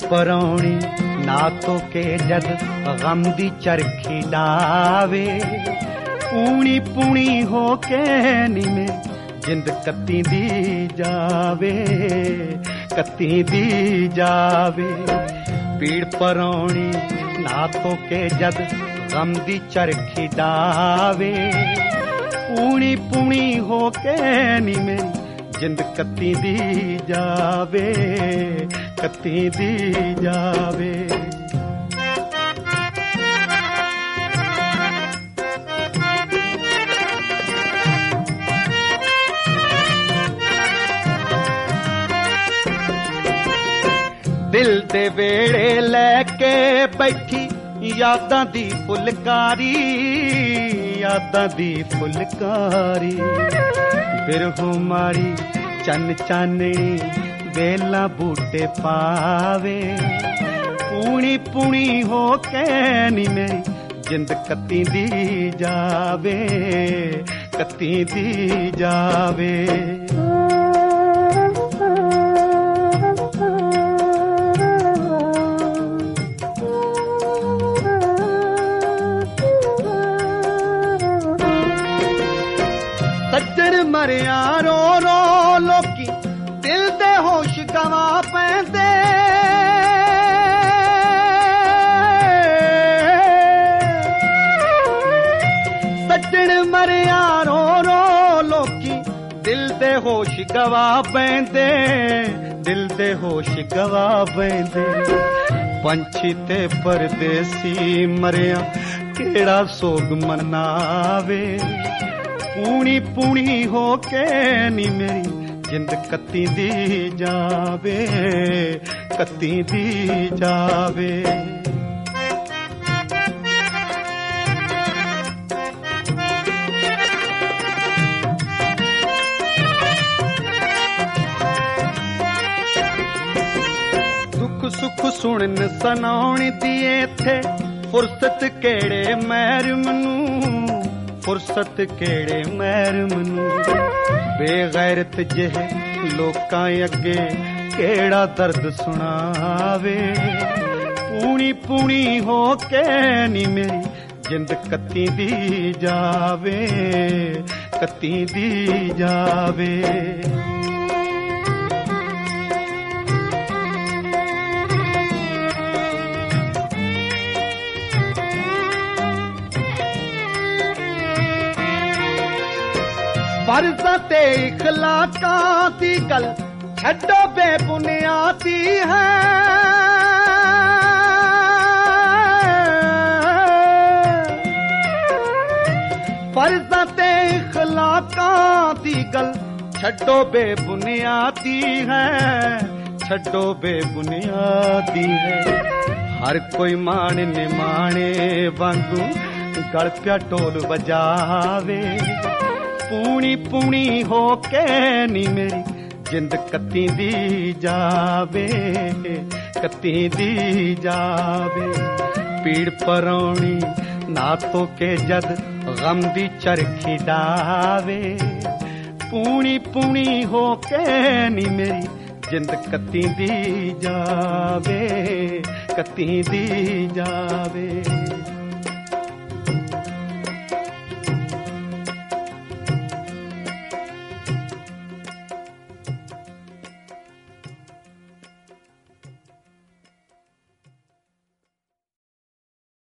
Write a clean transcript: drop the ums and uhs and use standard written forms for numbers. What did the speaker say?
ਪਰਾਉਣੀ ਨਾ ਤੋ ਕੇ ਜਦ ਗਮ ਦੀ ਚਰਖੀ ਡਾਵੇ ਪੂਣੀ ਪੂਣੀ ਹੋ ਕੇ ਨੀ ਮੇਰੀ ਜਿੰਦ ਕੱਤੀ ਦੀ ਜਾਵੇ ਕੱਤੀ ਦੀ ਜਾਵੇ ਪੀੜ ਪਰਾਉਣੀ ਨਾ ਤੋ ਕੇ ਜਦ ਗਮ ਦੀ ਚਰਖੀ ਡਾਵੇ ਪੂਣੀ ਪੂਣੀ ਹੋ ਕੇ ਨੀ ਮੇਰੀ ਜਿੰਦ ਕੱਤੀ ਦੀ ਜਾਵੇ ਕੱਤੀ ਦੀ ਜਾਵੇ ਦਿਲ ਦੇ ਵੇੜੇ ਲੈ ਕੇ ਬੈਠੀ ਯਾਦਾਂ ਦੀ ਫੁਲਕਾਰੀ ਯਾਦਾਂ ਦੀ ਫੁਲਕਾਰੀ ਬਿਰਹੋਂ ਮਾਰੀ ਚੰਨ ਚਾਨਣੀ ਵੇਲਾ ਬੂਟੇ ਪਾਵੇ ਪੂਣੀ ਪੂਣੀ ਹੋ ਕੇ ਨੀ ਮੇਰੀ ਜਿੰਦ ਕੱਤੀ ਦੀ ਜਾਵੇ ਕੱਤੀ ਦੀ ਜਾਵੇ ਸੱਜਣ ਮਰਿਆ ਰੋ ਰੋ ਲੋਕੀ ਦਿਲ ਦੇ ਹੋਸ਼ ਗਵਾ ਪੈਂਦੇ ਸੱਜਣ ਮਰਿਆ ਰੋ ਰੋ ਲੋਕੀ ਦਿਲ ਦੇ ਹੋਸ਼ ਗਵਾ ਪੈਂਦੇ ਦਿਲ ਦੇ ਹੋਸ਼ ਗਵਾ ਪੈਂਦੇ ਪੰਛੀ ਤੇ ਪਰਦੇਸੀ ਮਰਿਆ ਕਿਹੜਾ ਸੋਗ ਮਨਾਵੇ ਪੂਣੀ ਪੂਣੀ ਹੋ ਕੇ ਨੀ ਮੇਰੀ ਜਿੰਦ ਕੱਤੀ ਦੀ ਜਾਵੇ ਕੱਤੀ ਦੀ ਜਾਵੇ ਦੁੱਖ ਸੁੱਖ ਸੁਣਨ ਸੁਣਾਉਣ ਦੀ ਇੱਥੇ ਫੁਰਸਤ ਕਿਹੜੇ ਮਹਿਰਮ ਨੂੰ ਫੁਰਸਤ ਕਿਹੜੇ ਮਹਿਰਮ ਨੂੰ ਬੇਗੈਰਤ ਜਿਹੇ ਲੋਕਾਂ ਅੱਗੇ ਕਿਹੜਾ ਦਰਦ ਸੁਣਾਵੇ ਪੂਣੀ ਪੂਣੀ ਹੋ ਕੇ ਨੀ ਮੇਰੀ ਜਿੰਦ ਕੱਤੀ ਦੀ ਜਾਵੇ ਕੱਤੀ ਦੀ ਜਾਵੇ ਫਰਜ਼ਾਂ ਤੇ ਇਖਲਾਕਾਂ ਦੀ ਗੱਲ ਛੱਡੋ ਬੇਬੁਨਿਆਦੀ ਹੈ ਫਰਜ਼ਾਂ ਤੇ ਇਖਲਾਕਾਂ ਦੀ ਗੱਲ ਛੱਡੋ ਬੇਬੁਨਿਆਦੀ ਹੈ ਛੱਡੋ ਬੇਬੁਨਿਆਦੀ ਹੈ ਹਰ ਕੋਈ ਮਾਣ ਨਿਮਾਣੇ ਵਾਂਗੂ ਗਲ ਪਿਆ ਢੋਲ ਵਜਾਵੇ ਪੂਣੀ ਪੂਣੀ ਹੋ ਕੇ ਨੀ ਮੇਰੀ ਜਿੰਦ ਕੱਤੀ ਦੀ ਜਾਵੇ ਕੱਤੀ ਦੀ ਜਾਵੇ ਪੀੜ ਪਰਾਉਣੀ ਨਾ ਤੋ ਕੇ ਜਦ ਗਮ ਦੀ ਚਰਖੀ ਡਾਵੇ ਪੂਣੀ ਪੂਣੀ ਹੋ ਕੇ ਨੀ ਮੇਰੀ ਜਿੰਦ ਕੱਤੀ ਦੀ ਜਾਵੇ ਕੱਤੀ ਦੀ ਜਾਵੇ